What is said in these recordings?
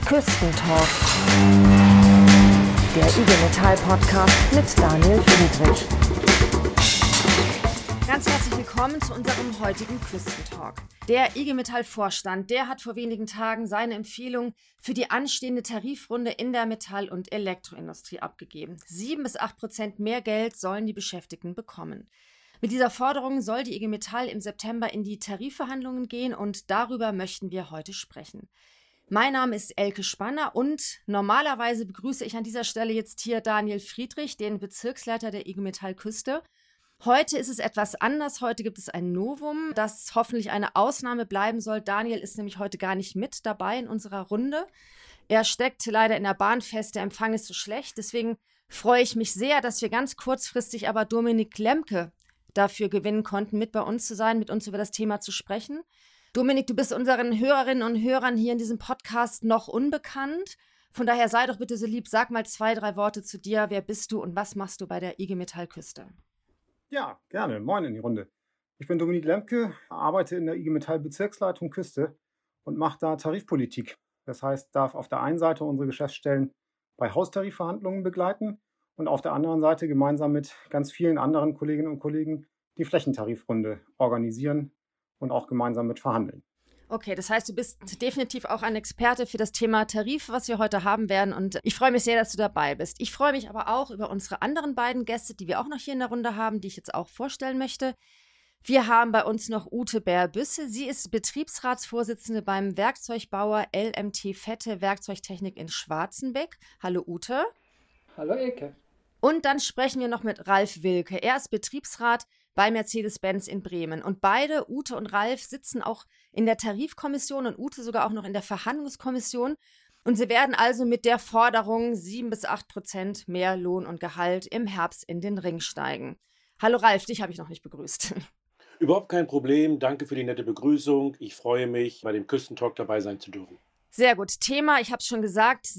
Küstentalk, der IG Metall Podcast mit Daniel Friedrich. Ganz herzlich willkommen zu unserem heutigen Küstentalk. Der IG Metall Vorstand, der hat vor wenigen Tagen seine Empfehlung für die anstehende Tarifrunde in der Metall- und Elektroindustrie abgegeben. 7-8% mehr Geld sollen die Beschäftigten bekommen. Mit dieser Forderung soll die IG Metall im September in die Tarifverhandlungen gehen und darüber möchten wir heute sprechen. Mein Name ist Elke Spanner und normalerweise begrüße ich an dieser Stelle jetzt hier Daniel Friedrich, den Bezirksleiter der IG Metall Küste. Heute ist es etwas anders. Heute gibt es ein Novum, das hoffentlich eine Ausnahme bleiben soll. Daniel ist nämlich heute gar nicht mit dabei in unserer Runde. Er steckt leider in der Bahn fest, der Empfang ist so schlecht. Deswegen freue ich mich sehr, dass wir ganz kurzfristig aber Dominik Lemke dafür gewinnen konnten, mit bei uns zu sein, mit uns über das Thema zu sprechen. Dominik, du bist unseren Hörerinnen und Hörern hier in diesem Podcast noch unbekannt. Von daher sei doch bitte so lieb, sag mal 2, 3 Worte zu dir. Wer bist du und was machst du bei der IG Metall Küste? Ja, gerne. Moin in die Runde. Ich bin Dominik Lemke, arbeite in der IG Metall Bezirksleitung Küste und mache da Tarifpolitik. Das heißt, darf auf der einen Seite unsere Geschäftsstellen bei Haustarifverhandlungen begleiten und auf der anderen Seite gemeinsam mit ganz vielen anderen Kolleginnen und Kollegen die Flächentarifrunde organisieren und auch gemeinsam mit verhandeln. Okay, das heißt, du bist definitiv auch ein Experte für das Thema Tarif, was wir heute haben werden. Und ich freue mich sehr, dass du dabei bist. Ich freue mich aber auch über unsere anderen beiden Gäste, die wir auch noch hier in der Runde haben, die ich jetzt auch vorstellen möchte. Wir haben bei uns noch Ute Bär-Büsse. Sie ist Betriebsratsvorsitzende beim Werkzeugbauer LMT Fette Werkzeugtechnik in Schwarzenbeck. Hallo Ute. Hallo Elke. Und dann sprechen wir noch mit Ralf Wilke. Er ist Betriebsrat bei Mercedes-Benz in Bremen. Und beide, Ute und Ralf, sitzen auch in der Tarifkommission und Ute sogar auch noch in der Verhandlungskommission. Und sie werden also mit der Forderung 7-8% mehr Lohn und Gehalt im Herbst in den Ring steigen. Hallo Ralf, dich habe ich noch nicht begrüßt. Überhaupt kein Problem. Danke für die nette Begrüßung. Ich freue mich, bei dem Küstentalk dabei sein zu dürfen. Sehr gut. Thema, ich habe es schon gesagt,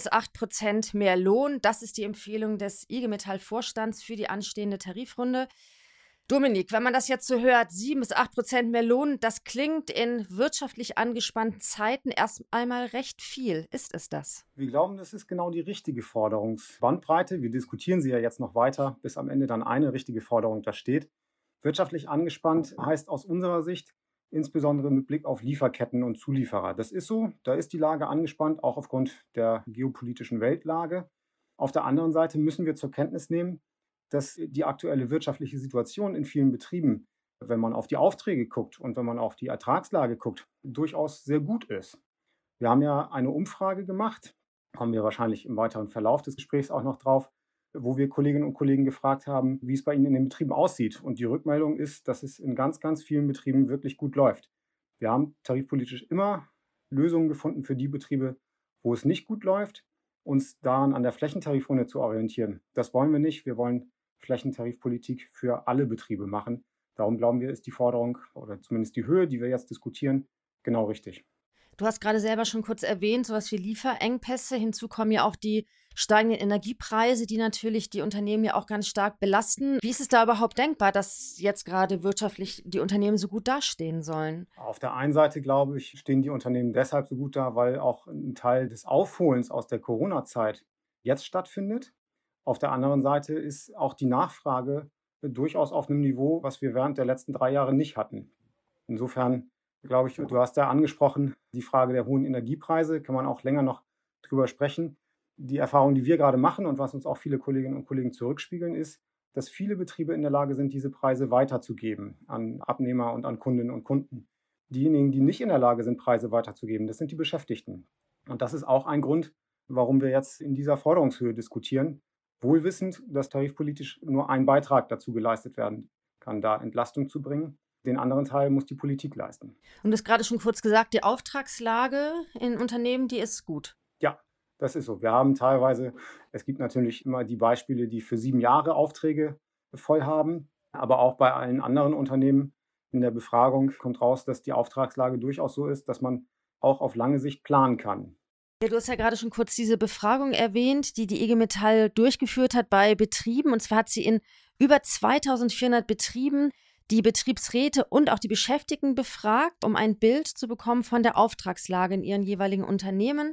7-8% mehr Lohn. Das ist die Empfehlung des IG Metall Vorstands für die anstehende Tarifrunde. Dominik, wenn man das jetzt so hört, 7-8% mehr Lohn, das klingt in wirtschaftlich angespannten Zeiten erst einmal recht viel. Ist es das? Wir glauben, das ist genau die richtige Forderungsbandbreite. Wir diskutieren sie ja jetzt noch weiter, bis am Ende dann eine richtige Forderung da steht. Wirtschaftlich angespannt heißt aus unserer Sicht insbesondere mit Blick auf Lieferketten und Zulieferer. Das ist so, da ist die Lage angespannt, auch aufgrund der geopolitischen Weltlage. Auf der anderen Seite müssen wir zur Kenntnis nehmen, dass die aktuelle wirtschaftliche Situation in vielen Betrieben, wenn man auf die Aufträge guckt und wenn man auf die Ertragslage guckt, durchaus sehr gut ist. Wir haben ja eine Umfrage gemacht, kommen wir wahrscheinlich im weiteren Verlauf des Gesprächs auch noch drauf, wo wir Kolleginnen und Kollegen gefragt haben, wie es bei ihnen in den Betrieben aussieht. Und die Rückmeldung ist, dass es in ganz, ganz vielen Betrieben wirklich gut läuft. Wir haben tarifpolitisch immer Lösungen gefunden für die Betriebe, wo es nicht gut läuft, uns daran an der Flächentarifrunde zu orientieren. Das wollen wir nicht. Wir wollen Flächentarifpolitik für alle Betriebe machen. Darum glauben wir, ist die Forderung oder zumindest die Höhe, die wir jetzt diskutieren, genau richtig. Du hast gerade selber schon kurz erwähnt, sowas wie Lieferengpässe. Hinzu kommen ja auch die steigenden Energiepreise, die natürlich die Unternehmen ja auch ganz stark belasten. Wie ist es da überhaupt denkbar, dass jetzt gerade wirtschaftlich die Unternehmen so gut dastehen sollen? Auf der einen Seite, glaube ich, stehen die Unternehmen deshalb so gut da, weil auch ein Teil des Aufholens aus der Corona-Zeit jetzt stattfindet. Auf der anderen Seite ist auch die Nachfrage durchaus auf einem Niveau, was wir während der letzten 3 Jahre nicht hatten. Insofern glaube ich, du hast ja angesprochen, die Frage der hohen Energiepreise, kann man auch länger noch drüber sprechen. Die Erfahrung, die wir gerade machen und was uns auch viele Kolleginnen und Kollegen zurückspiegeln, ist, dass viele Betriebe in der Lage sind, diese Preise weiterzugeben an Abnehmer und an Kundinnen und Kunden. Diejenigen, die nicht in der Lage sind, Preise weiterzugeben, das sind die Beschäftigten. Und das ist auch ein Grund, warum wir jetzt in dieser Forderungshöhe diskutieren, wohlwissend, dass tarifpolitisch nur ein Beitrag dazu geleistet werden kann, da Entlastung zu bringen. Den anderen Teil muss die Politik leisten. Und du hast gerade schon kurz gesagt, die Auftragslage in Unternehmen, die ist gut. Ja, das ist so. Wir haben teilweise, es gibt natürlich immer die Beispiele, die für 7 Jahre Aufträge voll haben, aber auch bei allen anderen Unternehmen in der Befragung kommt raus, dass die Auftragslage durchaus so ist, dass man auch auf lange Sicht planen kann. Ja, du hast ja gerade schon kurz diese Befragung erwähnt, die die IG Metall durchgeführt hat bei Betrieben. Und zwar hat sie in über 2400 Betrieben die Betriebsräte und auch die Beschäftigten befragt, um ein Bild zu bekommen von der Auftragslage in ihren jeweiligen Unternehmen.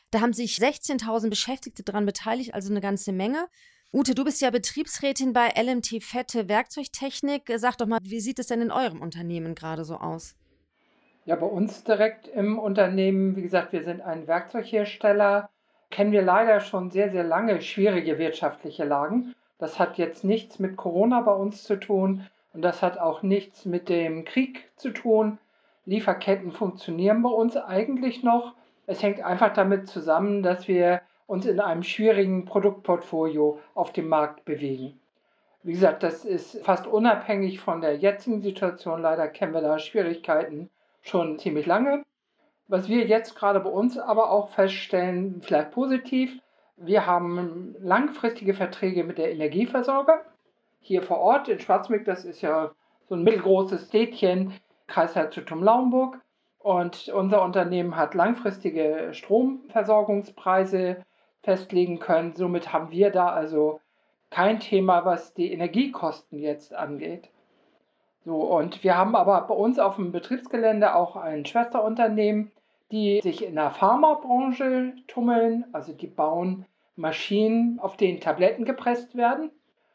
Da haben sich 16.000 Beschäftigte daran beteiligt, also eine ganze Menge. Ute, du bist ja Betriebsrätin bei LMT Fette Werkzeugtechnik. Sag doch mal, wie sieht es denn in eurem Unternehmen gerade so aus? Ja, bei uns direkt im Unternehmen, wie gesagt, wir sind ein Werkzeughersteller, kennen wir leider schon sehr, sehr lange schwierige wirtschaftliche Lagen. Das hat jetzt nichts mit Corona bei uns zu tun und das hat auch nichts mit dem Krieg zu tun. Lieferketten funktionieren bei uns eigentlich noch. Es hängt einfach damit zusammen, dass wir uns in einem schwierigen Produktportfolio auf dem Markt bewegen. Wie gesagt, das ist fast unabhängig von der jetzigen Situation. Leider kennen wir da Schwierigkeiten schon ziemlich lange. Was wir jetzt gerade bei uns aber auch feststellen, vielleicht positiv, wir haben langfristige Verträge mit der Energieversorger. Hier vor Ort in Schwarzmück, das ist ja so ein mittelgroßes Städtchen, Kreisherzogtum Lauenburg. Und unser Unternehmen hat langfristige Stromversorgungspreise festlegen können. Somit haben wir da also kein Thema, was die Energiekosten jetzt angeht. So, und wir haben aber bei uns auf dem Betriebsgelände auch ein Schwesterunternehmen, die sich in der Pharmabranche tummeln. Also die bauen Maschinen, auf denen Tabletten gepresst werden.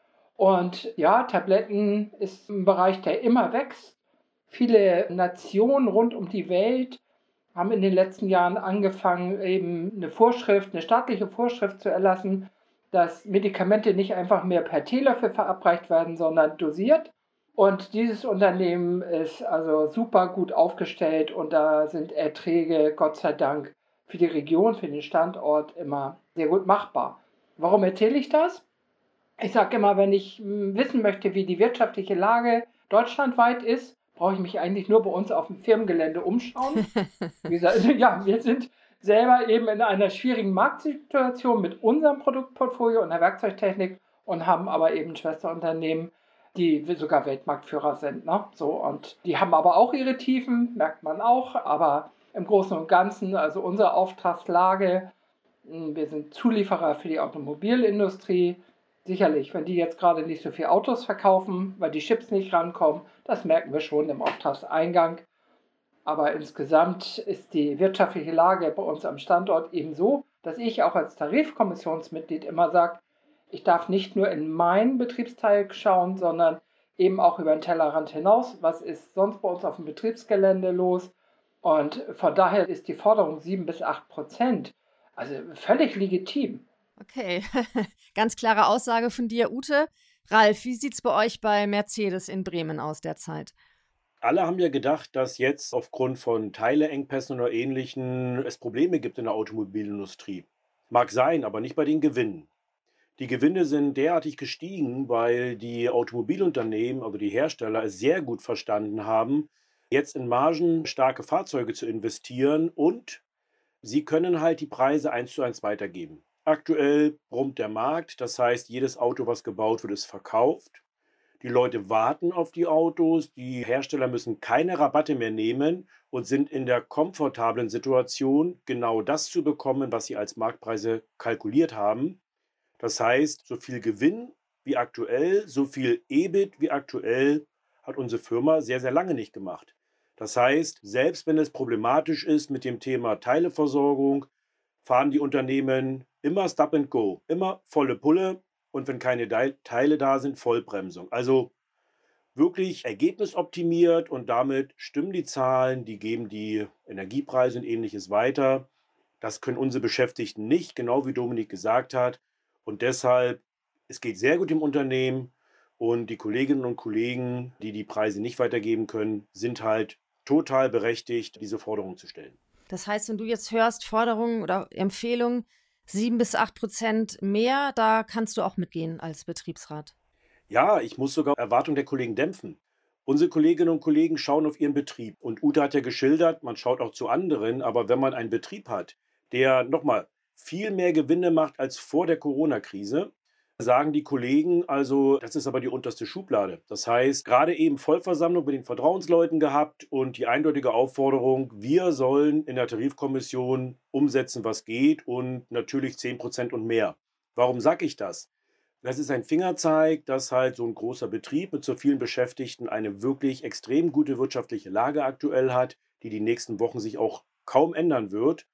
Und ja, Tabletten ist ein Bereich, der immer wächst. Viele Nationen rund um die Welt haben in den letzten Jahren angefangen, eben eine staatliche Vorschrift zu erlassen, dass Medikamente nicht einfach mehr per Teelöffel verabreicht werden, sondern dosiert. Und dieses Unternehmen ist also super gut aufgestellt und da sind Erträge, Gott sei Dank, für die Region, für den Standort immer sehr gut machbar. Warum erzähle ich das? Ich sage immer, wenn ich wissen möchte, wie die wirtschaftliche Lage deutschlandweit ist, brauche ich mich eigentlich nur bei uns auf dem Firmengelände umschauen. Wie gesagt, also, ja, wir sind selber eben in einer schwierigen Marktsituation mit unserem Produktportfolio und der Werkzeugtechnik und haben aber eben Schwesterunternehmen, die sogar Weltmarktführer sind. Ne? So, und die haben aber auch ihre Tiefen, merkt man auch, aber im Großen und Ganzen, also unsere Auftragslage, wir sind Zulieferer für die Automobilindustrie. Sicherlich, wenn die jetzt gerade nicht so viele Autos verkaufen, weil die Chips nicht rankommen, das merken wir schon im Auftragseingang. Aber insgesamt ist die wirtschaftliche Lage bei uns am Standort eben so, dass ich auch als Tarifkommissionsmitglied immer sage, ich darf nicht nur in meinen Betriebsteil schauen, sondern eben auch über den Tellerrand hinaus. Was ist sonst bei uns auf dem Betriebsgelände los? Und von daher ist die Forderung 7 bis 8%, also völlig legitim. Okay, ganz klare Aussage von dir, Ute. Ralf, wie sieht es bei euch bei Mercedes in Bremen aus derzeit? Alle haben ja gedacht, dass jetzt aufgrund von Teileengpässen oder Ähnlichem es Probleme gibt in der Automobilindustrie. Mag sein, aber nicht bei den Gewinnen. Die Gewinne sind derartig gestiegen, weil die Automobilunternehmen, also die Hersteller, es sehr gut verstanden haben, jetzt in margenstarke Fahrzeuge zu investieren und sie können halt die Preise 1:1 weitergeben. Aktuell brummt der Markt, das heißt, jedes Auto, was gebaut wird, ist verkauft. Die Leute warten auf die Autos, die Hersteller müssen keine Rabatte mehr nehmen und sind in der komfortablen Situation, genau das zu bekommen, was sie als Marktpreise kalkuliert haben. Das heißt, so viel Gewinn wie aktuell, so viel EBIT wie aktuell hat unsere Firma sehr, sehr lange nicht gemacht. Das heißt, selbst wenn es problematisch ist mit dem Thema Teileversorgung, fahren die Unternehmen immer Stop and Go, immer volle Pulle und wenn keine Teile da sind, Vollbremsung. Also wirklich ergebnisoptimiert und damit stimmen die Zahlen, die geben die Energiepreise und Ähnliches weiter. Das können unsere Beschäftigten nicht, genau wie Dominik gesagt hat. Und deshalb, es geht sehr gut im Unternehmen und die Kolleginnen und Kollegen, die die Preise nicht weitergeben können, sind halt total berechtigt, diese Forderung zu stellen. Das heißt, wenn du jetzt hörst, Forderungen oder Empfehlungen, 7 bis 8% mehr, da kannst du auch mitgehen als Betriebsrat. Ja, ich muss sogar Erwartungen der Kollegen dämpfen. Unsere Kolleginnen und Kollegen schauen auf ihren Betrieb. Und Ute hat ja geschildert, man schaut auch zu anderen, aber wenn man einen Betrieb hat, der nochmal viel mehr Gewinne macht als vor der Corona-Krise, sagen die Kollegen, also das ist aber die unterste Schublade. Das heißt, gerade eben Vollversammlung mit den Vertrauensleuten gehabt und die eindeutige Aufforderung, wir sollen in der Tarifkommission umsetzen, was geht und natürlich 10% und mehr. Warum sage ich das? Das ist ein Fingerzeig, dass halt so ein großer Betrieb mit so vielen Beschäftigten eine wirklich extrem gute wirtschaftliche Lage aktuell hat, die nächsten Wochen sich auch kaum ändern wird.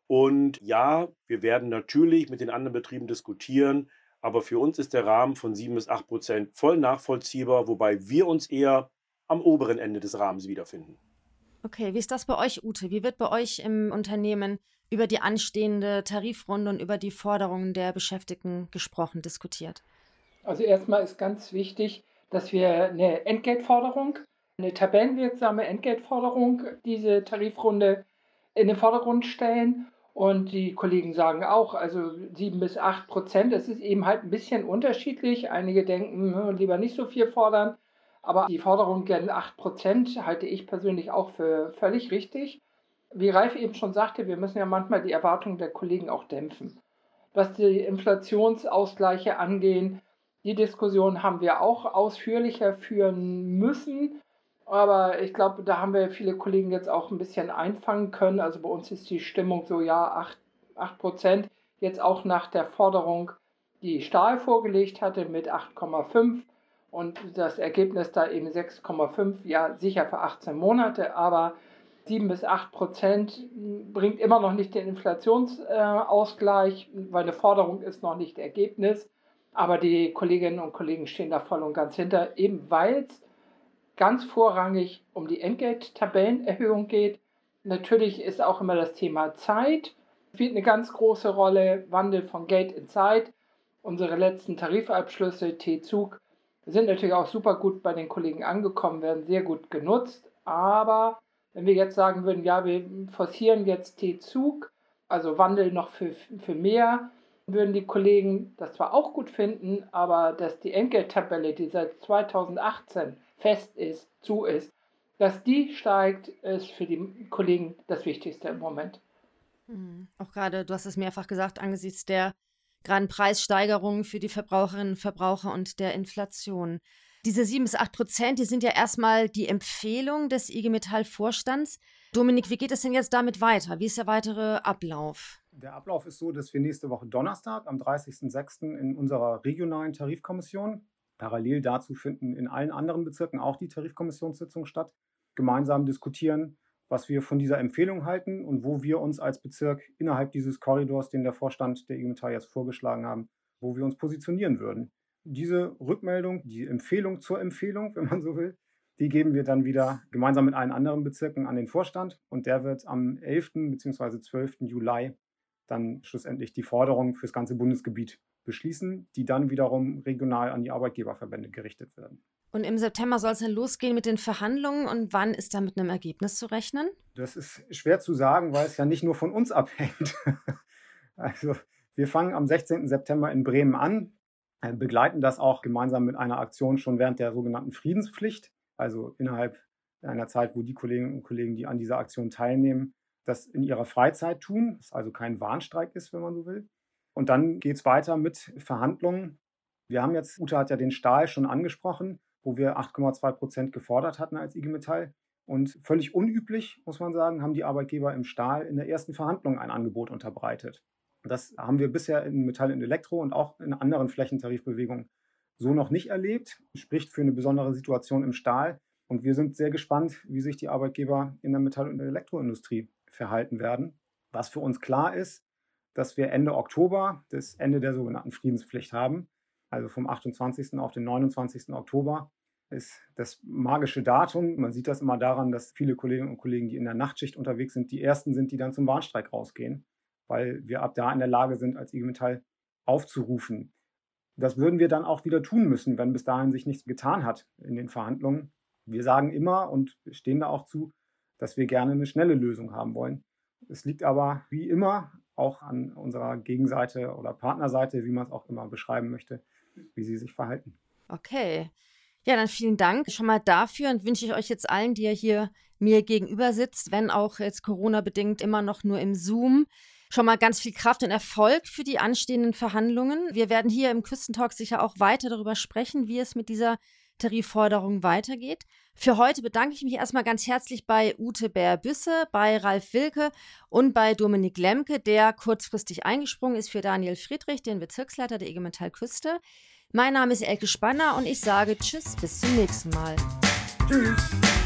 Und ja, wir werden natürlich mit den anderen Betrieben diskutieren, aber für uns ist der Rahmen von 7-8% voll nachvollziehbar, wobei wir uns eher am oberen Ende des Rahmens wiederfinden. Okay, wie ist das bei euch, Ute? Wie wird bei euch im Unternehmen über die anstehende Tarifrunde und über die Forderungen der Beschäftigten gesprochen, diskutiert? Also erstmal ist ganz wichtig, dass wir eine Entgeltforderung, eine tabellenwirksame Entgeltforderung, diese Tarifrunde in den Vordergrund stellen. Und die Kollegen sagen auch, also 7-8%, das ist eben halt ein bisschen unterschiedlich. Einige denken, lieber nicht so viel fordern. Aber die Forderung gern 8% halte ich persönlich auch für völlig richtig. Wie Ralf eben schon sagte, wir müssen ja manchmal die Erwartungen der Kollegen auch dämpfen. Was die Inflationsausgleiche angehen, die Diskussion haben wir auch ausführlicher führen müssen. Aber ich glaube, da haben wir viele Kollegen jetzt auch ein bisschen einfangen können. Also bei uns ist die Stimmung so, ja, 8%. Jetzt auch nach der Forderung, die Stahl vorgelegt hatte mit 8,5 und das Ergebnis da eben 6,5, ja sicher für 18 Monate, aber 7-8% bringt immer noch nicht den Inflationsausgleich, weil eine Forderung ist noch nicht Ergebnis. Aber die Kolleginnen und Kollegen stehen da voll und ganz hinter, eben weil es ganz vorrangig um die Entgelttabellenerhöhung geht. Natürlich ist auch immer das Thema Zeit, spielt eine ganz große Rolle, Wandel von Geld in Zeit. Unsere letzten Tarifabschlüsse, T-Zug, sind natürlich auch super gut bei den Kollegen angekommen, werden sehr gut genutzt. Aber wenn wir jetzt sagen würden, ja, wir forcieren jetzt T-Zug, also Wandel noch für mehr, würden die Kollegen das zwar auch gut finden, aber dass die Entgelttabelle, die seit 2018 fest ist, dass die steigt, ist für die Kollegen das Wichtigste im Moment. Auch gerade, du hast es mehrfach gesagt, angesichts der geraden Preissteigerungen für die Verbraucherinnen und Verbraucher und der Inflation. Diese 7-8%, die sind ja erstmal die Empfehlung des IG Metall-Vorstands. Dominik, wie geht es denn jetzt damit weiter? Wie ist der weitere Ablauf? Der Ablauf ist so, dass wir nächste Woche Donnerstag, am 30.06. in unserer regionalen Tarifkommission, parallel dazu finden in allen anderen Bezirken auch die Tarifkommissionssitzungen statt, gemeinsam diskutieren, was wir von dieser Empfehlung halten und wo wir uns als Bezirk innerhalb dieses Korridors, den der Vorstand der IG Metall jetzt vorgeschlagen haben, wo wir uns positionieren würden. Diese Rückmeldung, die Empfehlung zur Empfehlung, wenn man so will, die geben wir dann wieder gemeinsam mit allen anderen Bezirken an den Vorstand und der wird am 11. bzw. 12. Juli dann schlussendlich die Forderung für das ganze Bundesgebiet beschließen, die dann wiederum regional an die Arbeitgeberverbände gerichtet werden. Und im September soll es dann losgehen mit den Verhandlungen und wann ist da mit einem Ergebnis zu rechnen? Das ist schwer zu sagen, weil es ja nicht nur von uns abhängt. Also wir fangen am 16. September in Bremen an, begleiten das auch gemeinsam mit einer Aktion schon während der sogenannten Friedenspflicht, also innerhalb einer Zeit, wo die Kolleginnen und Kollegen, die an dieser Aktion teilnehmen, das in ihrer Freizeit tun, was also kein Warnstreik ist, wenn man so will. Und dann geht es weiter mit Verhandlungen. Wir haben jetzt, Ute hat ja den Stahl schon angesprochen, wo wir 8,2% gefordert hatten als IG Metall. Und völlig unüblich, muss man sagen, haben die Arbeitgeber im Stahl in der ersten Verhandlung ein Angebot unterbreitet. Das haben wir bisher in Metall und Elektro und auch in anderen Flächentarifbewegungen so noch nicht erlebt. Spricht für eine besondere Situation im Stahl. Und wir sind sehr gespannt, wie sich die Arbeitgeber in der Metall- und Elektroindustrie verhalten werden. Was für uns klar ist, dass wir Ende Oktober das Ende der sogenannten Friedenspflicht haben. Also vom 28. auf den 29. Oktober ist das magische Datum. Man sieht das immer daran, dass viele Kolleginnen und Kollegen, die in der Nachtschicht unterwegs sind, die ersten sind, die dann zum Warnstreik rausgehen, weil wir ab da in der Lage sind, als IG Metall aufzurufen. Das würden wir dann auch wieder tun müssen, wenn bis dahin sich nichts getan hat in den Verhandlungen. Wir sagen immer und stehen da auch zu, dass wir gerne eine schnelle Lösung haben wollen. Es liegt aber wie immer auch an unserer Gegenseite oder Partnerseite, wie man es auch immer beschreiben möchte, wie sie sich verhalten. Okay. Ja, dann vielen Dank schon mal dafür und wünsche ich euch jetzt allen, die ihr hier mir gegenüber sitzt, wenn auch jetzt Corona-bedingt immer noch nur im Zoom, schon mal ganz viel Kraft und Erfolg für die anstehenden Verhandlungen. Wir werden hier im Küstentalk sicher auch weiter darüber sprechen, wie es mit dieser Tarifforderung weitergeht. Für heute bedanke ich mich erstmal ganz herzlich bei Ute Bär-Büsse, bei Ralf Wilke und bei Dominik Lemke, der kurzfristig eingesprungen ist für Daniel Friedrich, den Bezirksleiter der IG Metall Küste. Mein Name ist Elke Spanner und ich sage Tschüss, bis zum nächsten Mal. Tschüss.